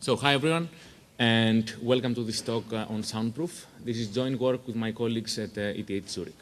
So hi everyone, and welcome to this talk on Soundproof. This is joint work with my colleagues at ETH Zurich.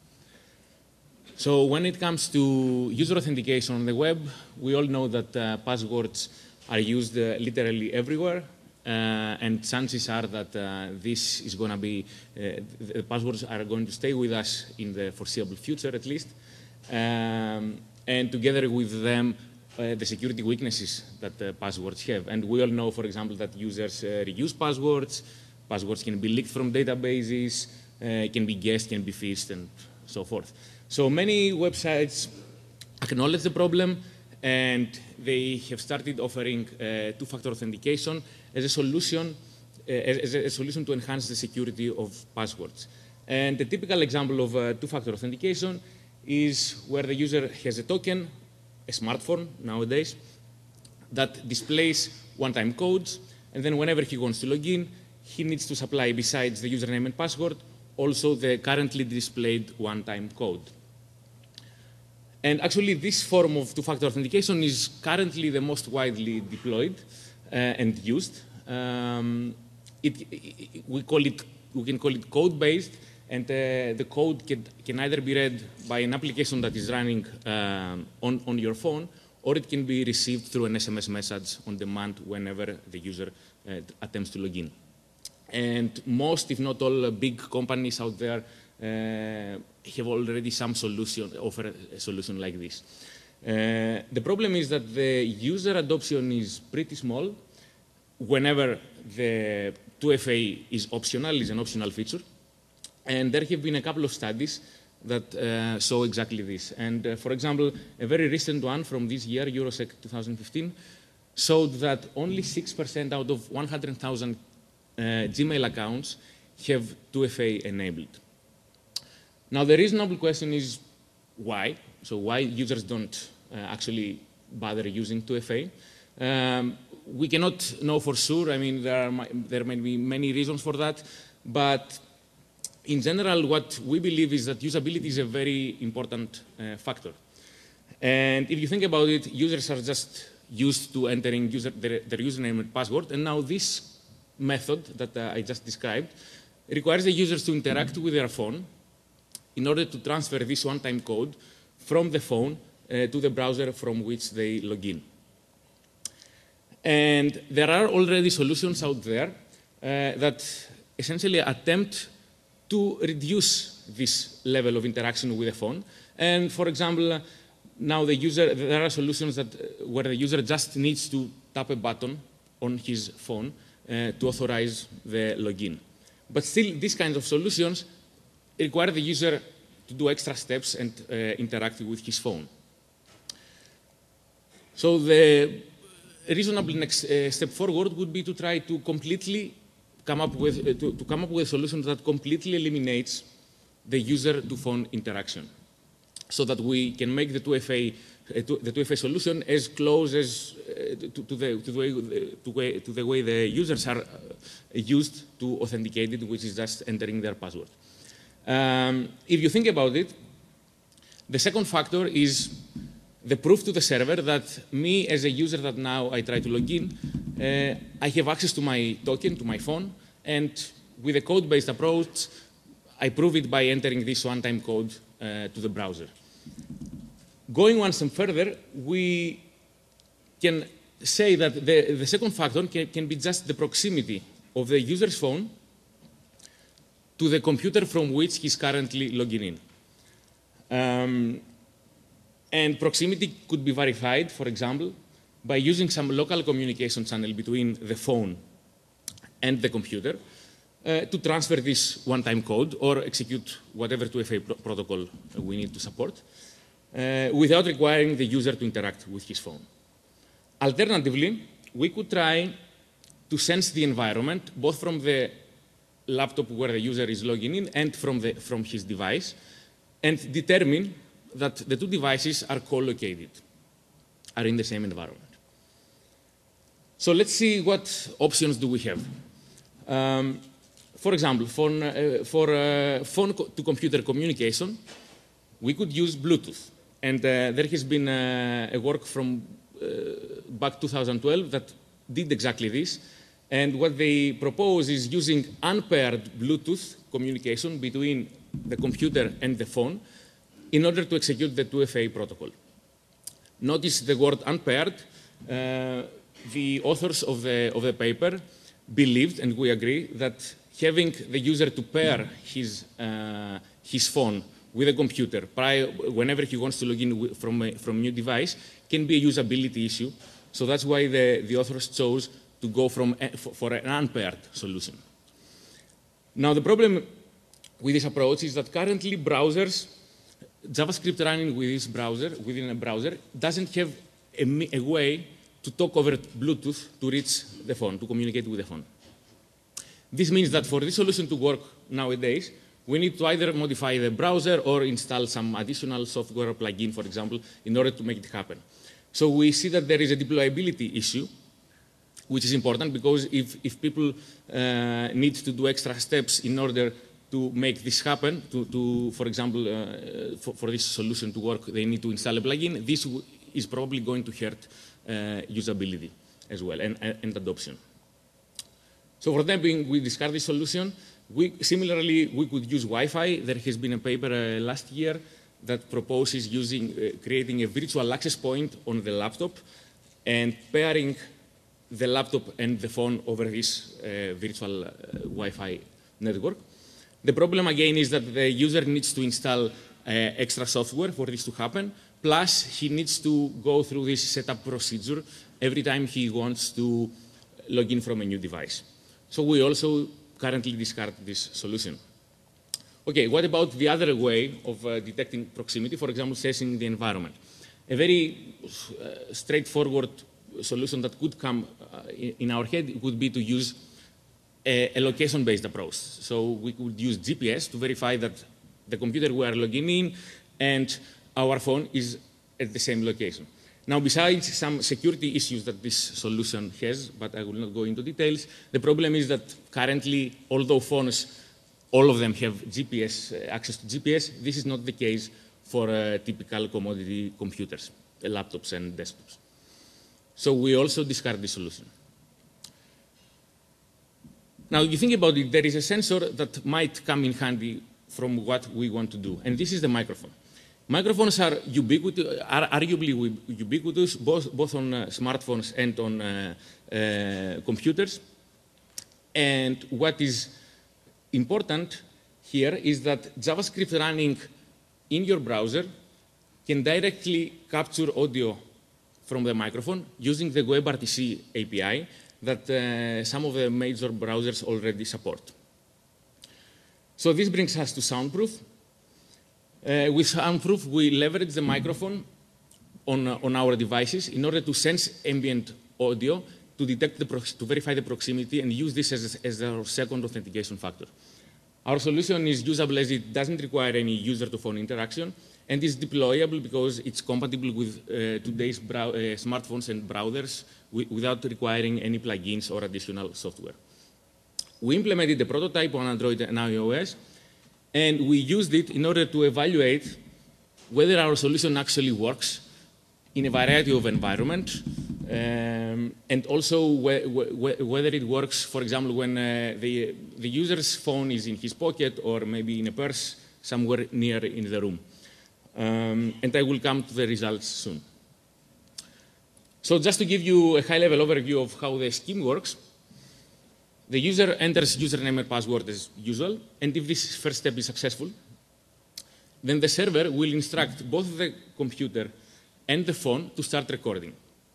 So when it comes to user authentication on the web, we all know that passwords are used literally everywhere, and chances are that this is going to be, the passwords are going to stay with us in the foreseeable future at least, and together with them, the security weaknesses that passwords have. And we all know, for example, that users reuse passwords, passwords can be leaked from databases, can be guessed, can be phished, and so forth. So many websites acknowledge the problem, and they have started offering two-factor authentication as a solution, to enhance the security of passwords. And the typical example of two-factor authentication is where the user has a token, a smartphone nowadays, that displays one-time codes, and then whenever he wants to log in, he needs to supply, besides the username and password, also the currently displayed one-time code. And actually, this form of two-factor authentication is currently the most widely deployed and used. We can call it code-based, and the code can either be read by an application that is running on your phone, or it can be received through an SMS message on demand whenever the user attempts to log in. And most, if not all, big companies out there have already some solution, offer a solution like this. The problem is that the user adoption is pretty small. Whenever the 2FA is optional, is an optional feature. And there have been a couple of studies that show exactly this. And for example, a very recent one from this year, Eurosec 2015, showed that only 6% out of 100,000 Gmail accounts have 2FA enabled. Now, the reasonable question is why? So why users don't actually bother using 2FA? We cannot know for sure. I mean, there might be many reasons for that, but in general, what we believe is that usability is a very important factor. And if you think about it, users are just used to entering their username and password, and now this method that I just described requires the users to interact with their phone in order to transfer this one-time code from the phone to the browser from which they log in. And there are already solutions out there that essentially attempt to reduce this level of interaction with the phone. And for example, now there are solutions where the user just needs to tap a button on his phone to authorize the login. But still, these kinds of solutions require the user to do extra steps and interact with his phone. So the reasonable next step forward would be to try to completely come up with a solution that completely eliminates the user-to-phone interaction, so that we can make the 2FA solution as close as to the way the users are used to authenticate it, which is just entering their password. If you think about it, the second factor is the proof to the server that me, as a user that now I try to log in, I have access to my token, to my phone, and with a code-based approach, I prove it by entering this one-time code to the browser. Going one step further, we can say that the second factor can be just the proximity of the user's phone to the computer from which he's currently logging in. And proximity could be verified, for example, by using some local communication channel between the phone and the computer to transfer this one-time code or execute whatever 2FA protocol we need to support without requiring the user to interact with his phone. Alternatively, we could try to sense the environment, both from the laptop where the user is logging in and from his device, and determine that the two devices are co-located, are in the same environment. So let's see what options do we have. For example, for phone-to-computer communication, we could use Bluetooth. And there has been a work from back 2012 that did exactly this. And what they propose is using unpaired Bluetooth communication between the computer and the phone in order to execute the 2FA protocol. Notice the word unpaired. The authors of the paper believed, and we agree, that having the user to pair his phone with a computer whenever he wants to log in from a new device can be a usability issue. So that's why the authors chose to go for an unpaired solution. Now, the problem with this approach is that currently browsers, JavaScript running within a browser, doesn't have a way to talk over Bluetooth to reach the phone, to communicate with the phone. This means that for this solution to work nowadays, we need to either modify the browser or install some additional software or plugin, for example, in order to make it happen. So we see that there is a deployability issue, which is important because if people need to do extra steps in order to make this happen, for example, for this solution to work, they need to install a plugin. This is probably going to hurt usability as well and adoption. So for the time being, we discard this solution. Similarly, we could use Wi-Fi. There has been a paper last year that proposes creating a virtual access point on the laptop and pairing the laptop and the phone over this virtual Wi-Fi network. The problem, again, is that the user needs to install extra software for this to happen, plus he needs to go through this setup procedure every time he wants to log in from a new device. So we also currently discard this solution. Okay, what about the other way of detecting proximity, for example, sensing the environment? A very straightforward solution that could come in our head would be to use a location-based approach. So we could use GPS to verify that the computer we are logging in and our phone is at the same location. Now, besides some security issues that this solution has, but I will not go into details, the problem is that currently, although phones, all of them have GPS, access to GPS, this is not the case for typical commodity computers, laptops and desktops. So we also discard this solution. Now, you think about it, there is a sensor that might come in handy from what we want to do, and this is the microphone. Microphones are arguably ubiquitous, both on smartphones and on computers. And what is important here is that JavaScript running in your browser can directly capture audio from the microphone using the WebRTC API that some of the major browsers already support. So this brings us to Soundproof. With Soundproof, we leverage the microphone on our devices in order to sense ambient audio to detect to verify the proximity and use this as our second authentication factor. Our solution is usable as it doesn't require any user-to-phone interaction and is deployable because it's compatible with today's smartphones and browsers without requiring any plugins or additional software. We implemented the prototype on Android and iOS, and we used it in order to evaluate whether our solution actually works in a variety of environments, and also whether it works, for example, when the user's phone is in his pocket or maybe in a purse somewhere near in the room. And I will come to the results soon. So just to give you a high-level overview of how the scheme works, the user enters username and password as usual, and if this first step is successful, then the server will instruct both the computer and the phone to start recording.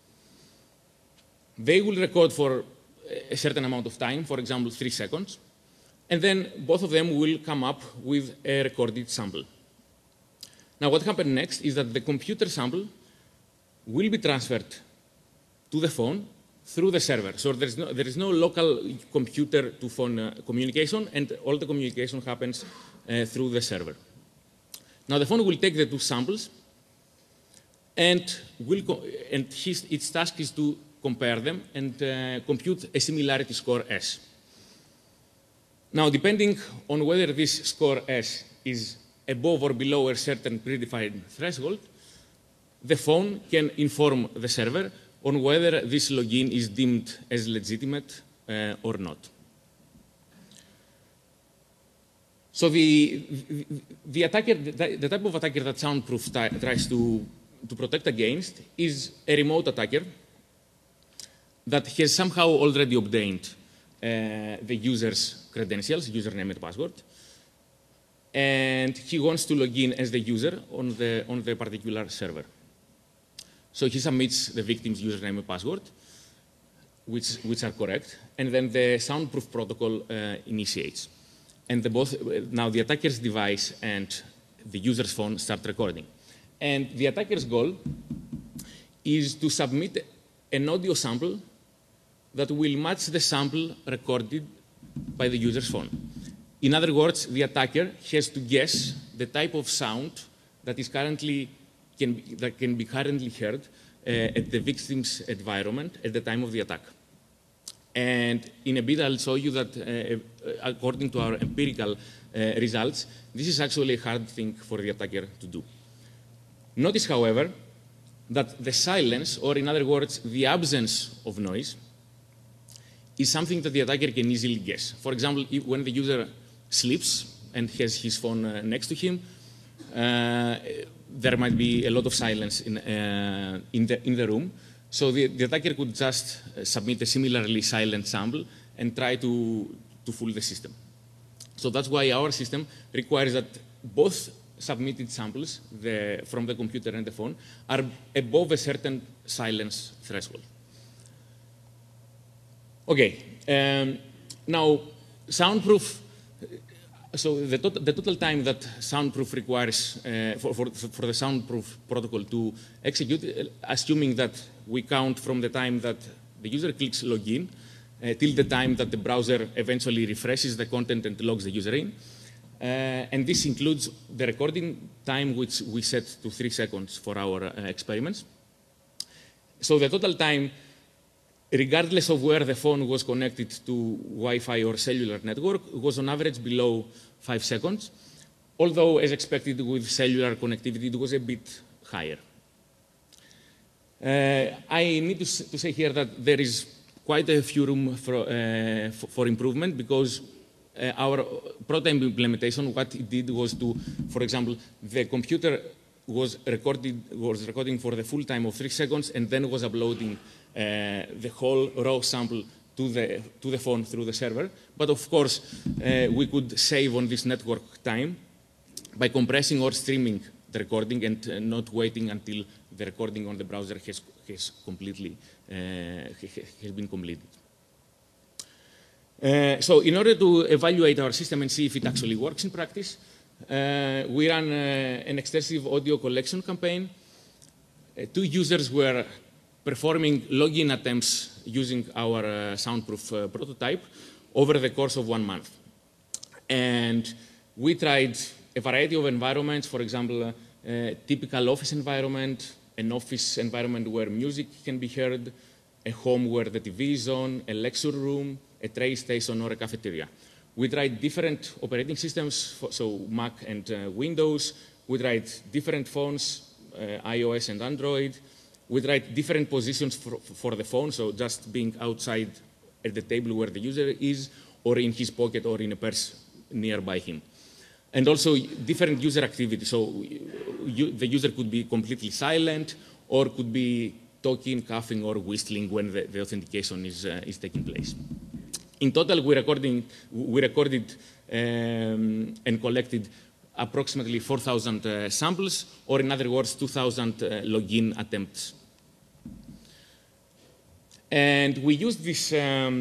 They will record for a certain amount of time, for example, 3 seconds, and then both of them will come up with a recorded sample. Now, what happens next is that the computer sample will be transferred to the phone through the server. So there is no local computer-to-phone communication, and all the communication happens through the server. Now, the phone will take the 2 samples, and its task is to compare them and compute a similarity score S. Now, depending on whether this score S is above or below a certain predefined threshold, the phone can inform the server on whether this login is deemed as legitimate or not. So the type of attacker that Soundproof tries to protect against is a remote attacker that has somehow already obtained the user's credentials, username and password, and he wants to log in as the user on the particular server. So he submits the victim's username and password, which are correct, and then the Soundproof protocol initiates. And now the attacker's device and the user's phone start recording. And the attacker's goal is to submit an audio sample that will match the sample recorded by the user's phone. In other words, the attacker has to guess the type of sound that can be currently heard at the victim's environment at the time of the attack. And in a bit, I'll show you that according to our empirical results, this is actually a hard thing for the attacker to do. Notice, however, that the silence, or in other words, the absence of noise, is something that the attacker can easily guess. For example, when the user sleeps and has his phone next to him, there might be a lot of silence in the room. So the attacker could just submit a similarly silent sample and try to fool the system. So that's why our system requires that both submitted samples from the computer and the phone are above a certain silence threshold. Okay, now Soundproof. So the total time that Soundproof requires for the Soundproof protocol to execute, assuming that we count from the time that the user clicks login till the time that the browser eventually refreshes the content and logs the user in. And this includes the recording time, which we set to 3 seconds for our experiments. So the total time, regardless of where the phone was connected to Wi-Fi or cellular network, was on average below 5 seconds, although, as expected with cellular connectivity, it was a bit higher. I need to say here that there is quite a few room for improvement, because our prototype implementation, what it did was to, for example, the computer was recording for the full time of 3 seconds and then was uploading the whole raw sample to the phone through the server. But of course, we could save on this network time by compressing or streaming the recording and not waiting until the recording on the browser has been completed. So in order to evaluate our system and see if it actually works in practice, we ran an extensive audio collection campaign. 2 users were performing login attempts using our Soundproof prototype over the course of 1 month. And we tried a variety of environments, for example, a typical office environment, an office environment where music can be heard, a home where the TV is on, a lecture room, a train station, or a cafeteria. We tried different operating systems, so Mac and Windows. We tried different phones, iOS and Android. We tried different positions for the phone, so just being outside at the table where the user is, or in his pocket, or in a purse nearby him. And also different user activity. So the user could be completely silent, or could be talking, coughing, or whistling when the authentication is taking place. In total, we recorded and collected approximately 4,000 samples, or in other words, 2,000 login attempts. And we used this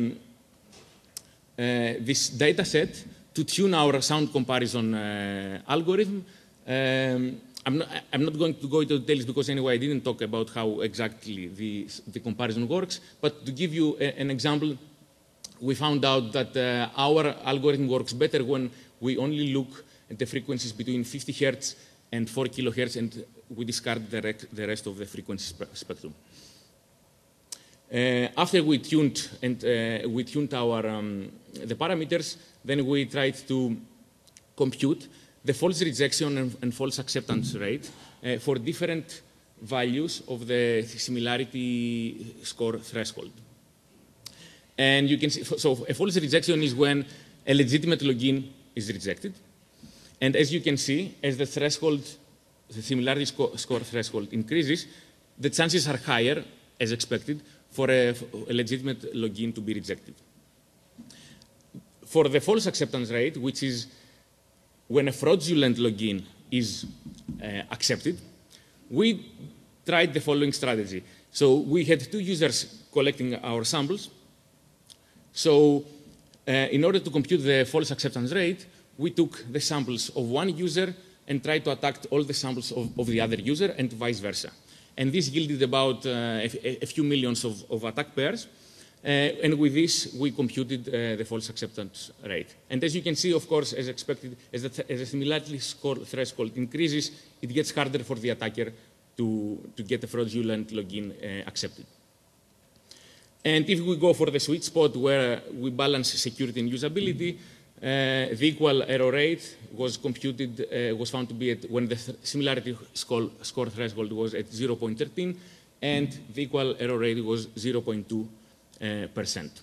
data set to tune our sound comparison algorithm. I'm not going to go into details because anyway I didn't talk about how exactly the comparison works, but to give you an example, we found out that our algorithm works better when we only look at the frequencies between 50 Hertz and 4 kilohertz, and we discard the rest of the frequency spectrum. After we tuned our the parameters, then we tried to compute the false rejection and false acceptance rate for different values of the similarity score threshold. And you can see, so a false rejection is when a legitimate login is rejected. And as you can see, as the threshold, the similarity score threshold increases, the chances are higher, as expected, for a legitimate login to be rejected. For the false acceptance rate, which is when a fraudulent login is accepted, we tried the following strategy. So we had two users collecting our samples. So in order to compute the false acceptance rate, we took the samples of one user and tried to attack all the samples of the other user and vice versa. And this yielded about a few millions of attack pairs. And with this, we computed the false acceptance rate. And as you can see, of course, as expected, as the similarity score threshold increases, it gets harder for the attacker to get a fraudulent login accepted. And if we go for the sweet spot where we balance security and usability, the equal error rate was computed, was found to be at when the similarity score threshold was at 0.13, and the equal error rate was 0.2%.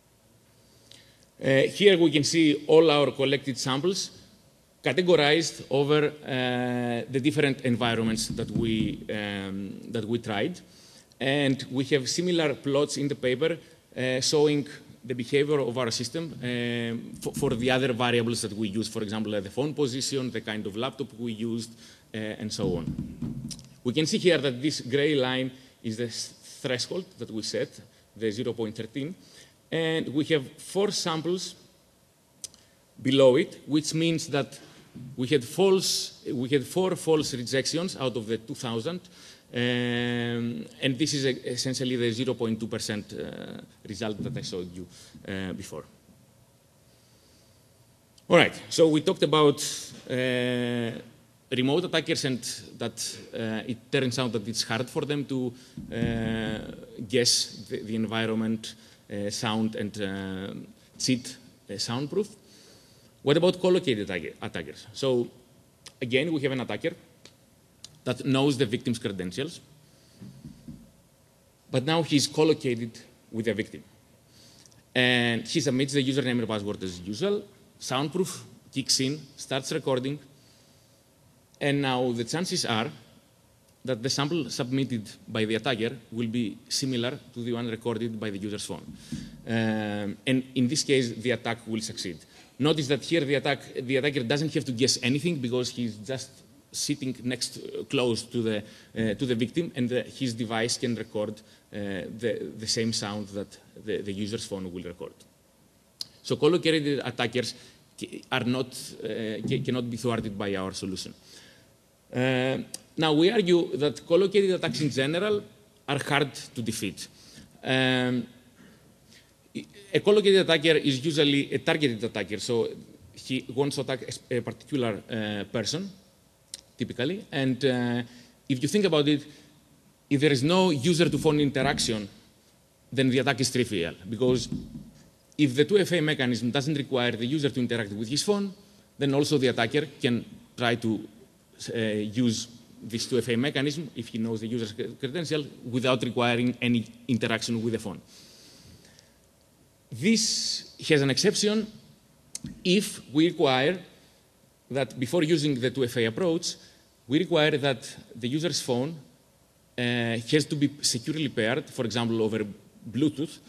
Here we can see all our collected samples categorized over the different environments that we tried. And we have similar plots in the paper showing the behavior of our system for the other variables that we use, for example, the phone position, the kind of laptop we used, and so on. We can see here that this gray line is the threshold that we set, the 0.13, and we have 4 samples below it, which means that we had 4 false rejections out of the 2,000, and this is essentially the 0.2% result that I showed you before. All right, so we talked about remote attackers and that it turns out that it's hard for them to guess the environment, sound, and cheat soundproof. What about collocated attackers? So again, we have an attacker that knows the victim's credentials, but now he's collocated with the victim. And he submits the username and password as usual, soundproof kicks in, starts recording, and now the chances are that the sample submitted by the attacker will be similar to the one recorded by the user's phone. And in this case, the attack will succeed. Notice that here the attacker doesn't have to guess anything because he's just sitting close to the victim, and his device can record the same sound that the user's phone will record. So collocated attackers cannot be thwarted by our solution. Now we argue that collocated attacks in general are hard to defeat. A collocated attacker is usually a targeted attacker, so he wants to attack a particular person, typically. And if you think about it, if there is no user-to-phone interaction, then the attack is trivial. Because if the 2FA mechanism doesn't require the user to interact with his phone, then also the attacker can try to use this 2FA mechanism, if he knows the user's credential, without requiring any interaction with the phone. This has an exception if we require that before using the 2FA approach, we require that the user's phone has to be securely paired, for example, over Bluetooth,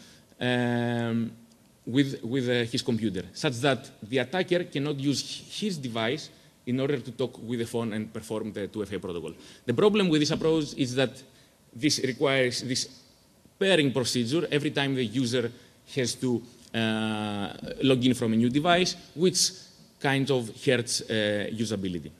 with his computer, such that the attacker cannot use his device in order to talk with the phone and perform the 2FA protocol. The problem with this approach is that this requires this pairing procedure every time the user has to log in from a new device, which kind of hurts usability.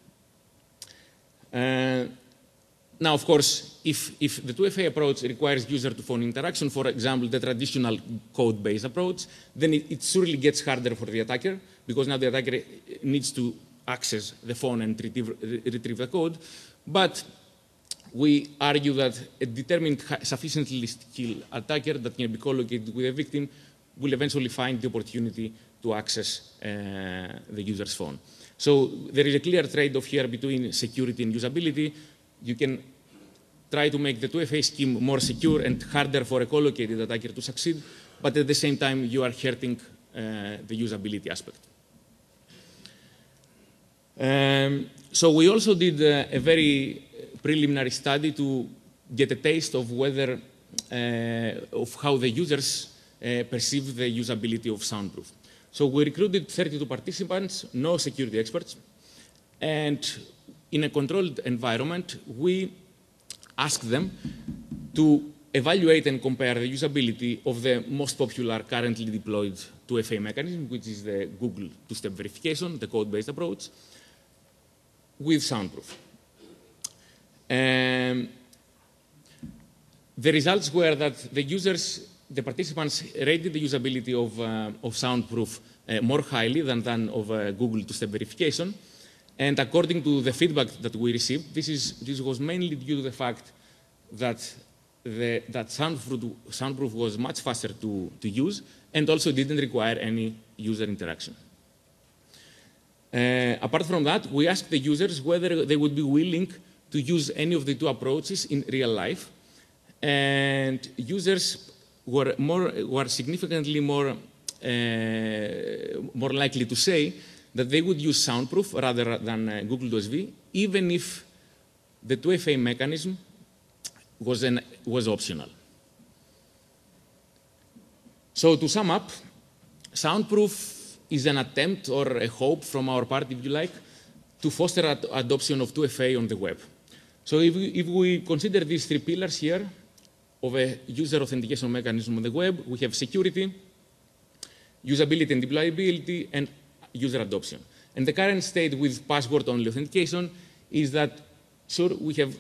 Now, of course, if the 2FA approach requires user-to-phone interaction, for example, the traditional code-based approach, then it surely gets harder for the attacker, because now the attacker needs to access the phone and retrieve the code. But we argue that a determined sufficiently skilled attacker that can be collocated with a victim will eventually find the opportunity to access the user's phone. So there is a clear trade-off here between security and usability. You can try to make the 2FA scheme more secure and harder for a collocated attacker to succeed, but at the same time, you are hurting the usability aspect. So we also did a very preliminary study to get a taste of whether, of how the users perceive the usability of Soundproof. So we recruited 32 participants, no security experts, and in a controlled environment, we asked them to evaluate and compare the usability of the most popular currently deployed 2FA mechanism, which is the Google two-step verification, the code-based approach, with Soundproof. The results were that the participants rated the usability of Soundproof more highly than of Google two-step verification. And according to the feedback that we received, this was mainly due to the fact that Soundproof was much faster to use and also didn't require any user interaction. Apart from that, we asked the users whether they would be willing to use any of the two approaches in real life. And users were significantly more likely to say that they would use Soundproof rather than Google 2SV, even if the 2FA mechanism was optional. So to sum up, Soundproof is an attempt or a hope from our part, if you like, to foster adoption of 2FA on the web. So if we consider these three pillars here of a user authentication mechanism on the web, we have security, usability and deployability, and user adoption. And the current state with password-only authentication is that, sure, we have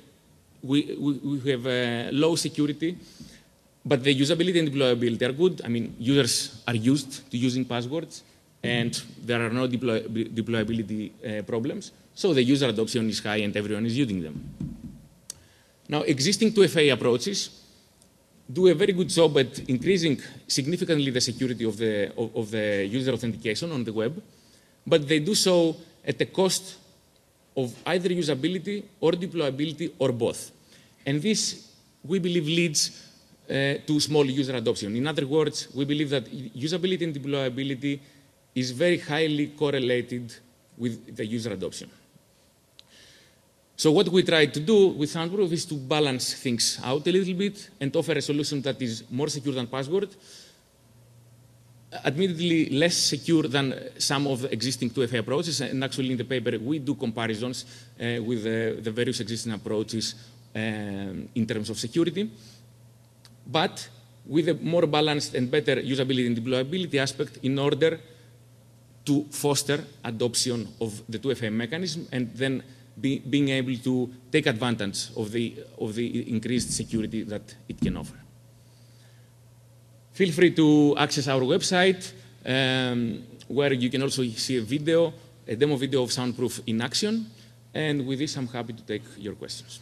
low security, but the usability and deployability are good. I mean, users are used to using passwords, and there are no deployability problems. So the user adoption is high, and everyone is using them. Now, existing 2FA approaches do a very good job at increasing significantly the security of the user authentication on the web, but they do so at the cost of either usability or deployability or both. And this, we believe, leads to small user adoption. In other words, we believe that usability and deployability is very highly correlated with the user adoption. So what we try to do with Soundproof is to balance things out a little bit and offer a solution that is more secure than password, admittedly less secure than some of the existing 2FA approaches. And actually in the paper, we do comparisons with the various existing approaches in terms of security, but with a more balanced and better usability and deployability aspect in order to foster adoption of the 2FA mechanism and then being able to take advantage of the increased security that it can offer. Feel free to access our website, where you can also see a demo video of Soundproof in action. And with this, I'm happy to take your questions.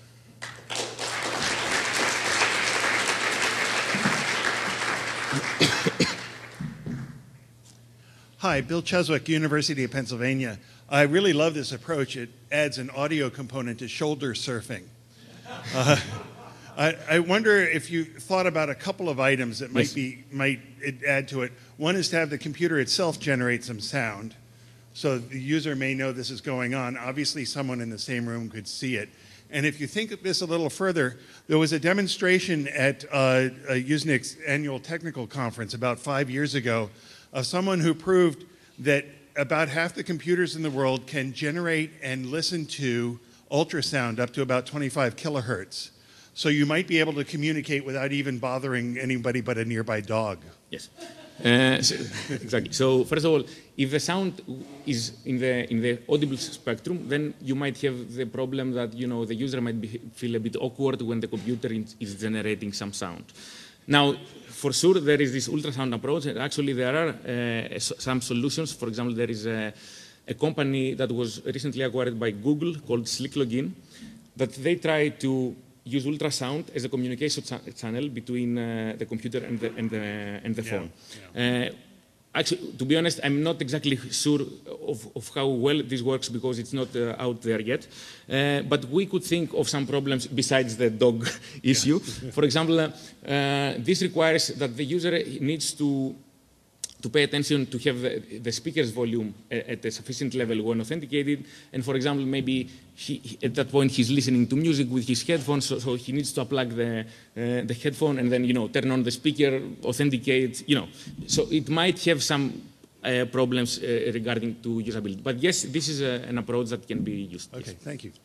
Hi, Bill Cheswick, University of Pennsylvania. I really love this approach. It adds an audio component to shoulder surfing. I wonder if you thought about a couple of items that might add to it. One is to have the computer itself generate some sound, so the user may know this is going on. Obviously, someone in the same room could see it. And if you think of this a little further, there was a demonstration at Usenix's annual technical conference about 5 years ago of someone who proved that about half the computers in the world can generate and listen to ultrasound up to about 25 kilohertz. So you might be able to communicate without even bothering anybody but a nearby dog. Yes. Exactly. So first of all, if the sound is in the audible spectrum, then you might have the problem that the user might feel a bit awkward when the computer is generating some sound. Now, for sure, there is this ultrasound approach, and actually there are some solutions. For example, there is a company that was recently acquired by Google called SlickLogin, that they try to use ultrasound as a communication channel between the computer and the phone. Yeah. Actually, to be honest, I'm not exactly sure of how well this works because it's not out there yet. But we could think of some problems besides the dog issue. For example, this requires that the user needs to pay attention to have the speaker's volume at a sufficient level when authenticated. And for example, maybe at that point he's listening to music with his headphones, so he needs to unplug the headphone and then turn on the speaker, authenticate. So it might have some problems regarding to usability. But yes, this is an approach that can be used. Okay, yes. thank you.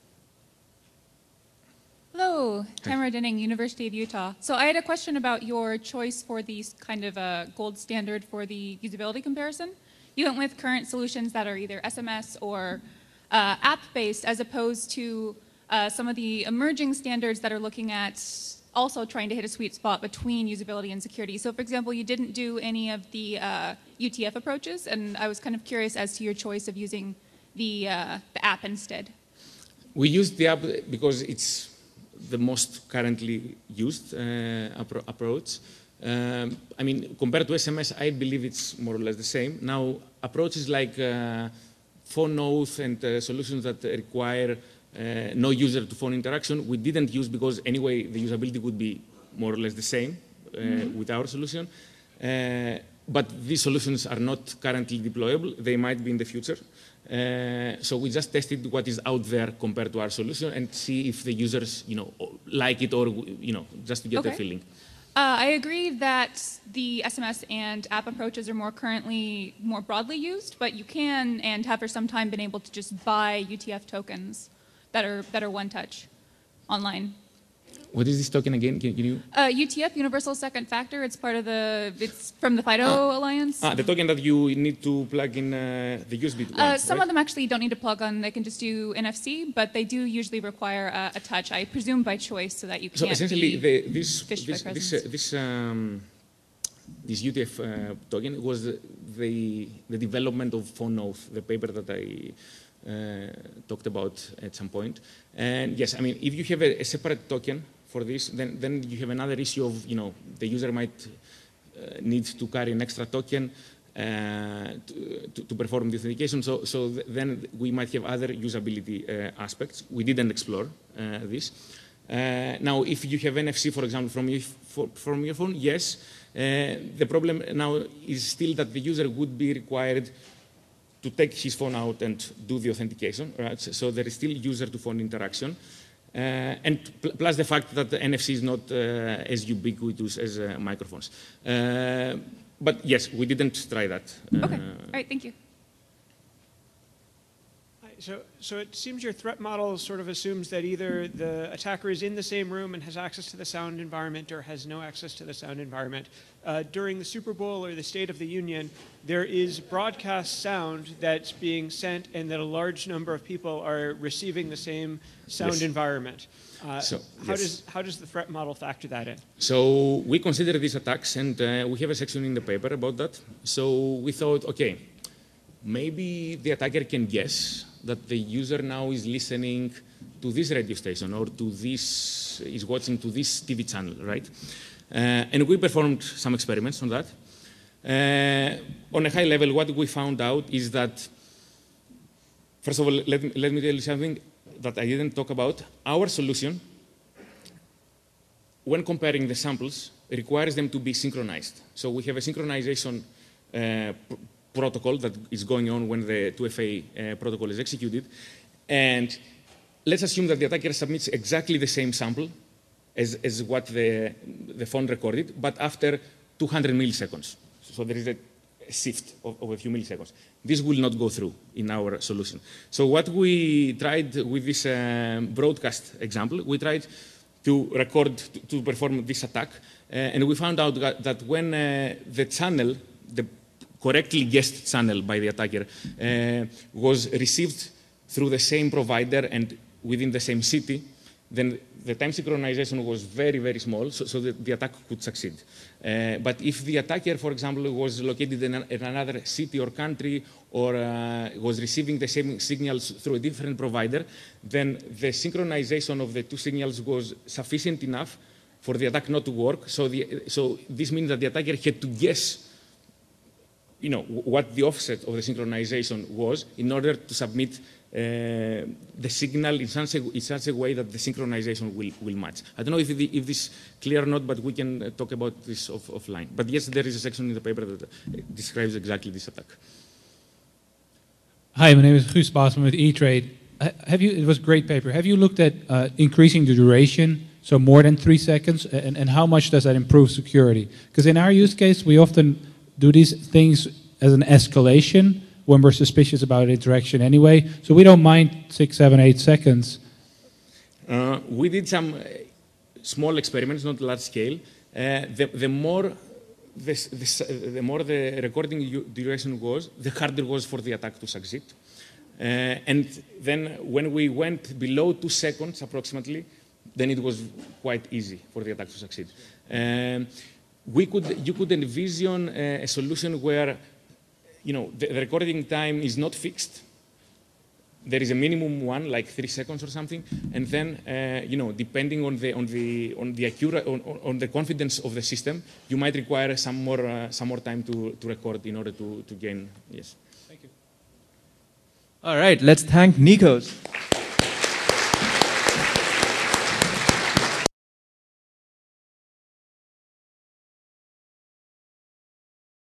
Hello, Tamara Denning, University of Utah. So I had a question about your choice for the kind of a gold standard for the usability comparison. You went with current solutions that are either SMS or app-based as opposed to some of the emerging standards that are looking at also trying to hit a sweet spot between usability and security. So for example, you didn't do any of the UTF approaches, and I was kind of curious as to your choice of using the app instead. We used the app because it's the most currently used approach. I mean, compared to SMS, I believe it's more or less the same. Now, approaches like phone oath and solutions that require no user-to-phone interaction, we didn't use because anyway, the usability would be more or less the same with our solution. But these solutions are not currently deployable. They might be in the future. So we just tested what is out there compared to our solution and see if the users, like it or, just to get a feeling. I agree that the SMS and app approaches are more broadly used, but you can and have for some time been able to just buy UTF tokens that are one-touch online. What is this token again? Can you? UTF, Universal Second Factor. It's from the FIDO Alliance. The token that you need to plug in the USB. Some of them actually don't need to plug on. They can just do NFC, but they do usually require a touch. I presume by choice, so that you can't. So essentially, this UTF token was the development of Phone Oath, the paper that I talked about at some point. And yes, I mean, if you have a separate token for this, then you have another issue of, the user might need to carry an extra token to perform the authentication. So then we might have other usability aspects. We didn't explore this. Now, if you have NFC, for example, from your phone, yes. The problem now is still that the user would be required to take his phone out and do the authentication, right? So there is still user-to-phone interaction. And plus the fact that the NFC is not as ubiquitous as microphones. But yes, we didn't try that. Okay, all right, thank you. So it seems your threat model sort of assumes that either the attacker is in the same room and has access to the sound environment or has no access to the sound environment. During the Super Bowl or the State of the Union, there is broadcast sound that's being sent and that a large number of people are receiving the same sound environment. How does the threat model factor that in? So we consider these attacks, and we have a section in the paper about that. So we thought, okay, maybe the attacker can guess that the user now is listening to this radio station or is watching to this TV channel, right? And we performed some experiments on that. On a high level, what we found out is that, first of all, let me tell you something that I didn't talk about. Our solution, when comparing the samples, requires them to be synchronized. So we have a synchronization protocol that is going on when the 2FA protocol is executed. And let's assume that the attacker submits exactly the same sample as what the phone recorded, but after 200 milliseconds. So there is a shift of a few milliseconds. This will not go through in our solution. So what we tried with this broadcast example, we tried to record, to perform this attack, and we found out that when the channel, the correctly guessed channel by the attacker, was received through the same provider and within the same city, then the time synchronization was very, very small, so the attack could succeed. But if the attacker, for example, was located in another city or country or was receiving the same signals through a different provider, then the synchronization of the two signals was sufficient enough for the attack not to work. So this means that the attacker had to guess what the offset of the synchronization was in order to submit the signal in such a way that the synchronization will match. I don't know if this is clear or not, but we can talk about this offline. But yes, there is a section in the paper that describes exactly this attack. Hi, my name is Guus Baasman with E-Trade. It was a great paper. Have you looked at increasing the duration, so more than 3 seconds, and how much does that improve security? Because in our use case, we often do these things as an escalation when we're suspicious about interaction anyway, so we don't mind 6, 7, 8 seconds. We did some small experiments, not large scale. The more the recording duration was, the harder it was for the attack to succeed. And then when we went below 2 seconds approximately, then it was quite easy for the attack to succeed. You could envision a solution where, the recording time is not fixed. There is a minimum one, like 3 seconds or something, and then, depending on the confidence of the system, you might require some more time to record in order to gain. Yes. Thank you. All right, let's thank Nikos.